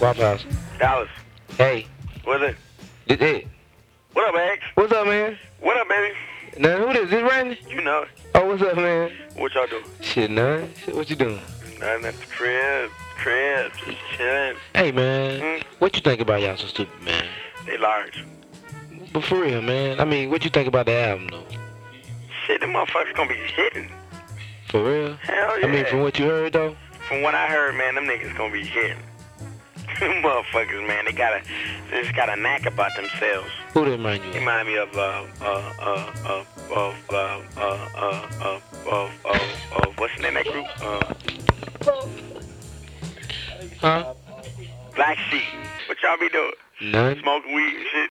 Waffle House. Dallas. Hey. What's it? Hey. What up, X? What's up, man? What up, baby? Now, who this? This Randy? You know it. Oh, what's up, man? What y'all doing? Shit, none. Shit, what you doing? Nothing at the crib, just chilling. Hey, man. What you think about Y'all So Stupid, man? They large. But for real, man. I mean, what you think about the album, though? Shit, them motherfuckers gonna be hitting. For real? Hell yeah. I mean, from what you heard, though? From what I heard, man, them niggas gonna be hitting. Them motherfuckers, man, they just got a knack about themselves. Who they remind you They of? remind me of what's the name of that group? Huh? Black Sheep. What y'all be doing? None. Smoking weed and shit?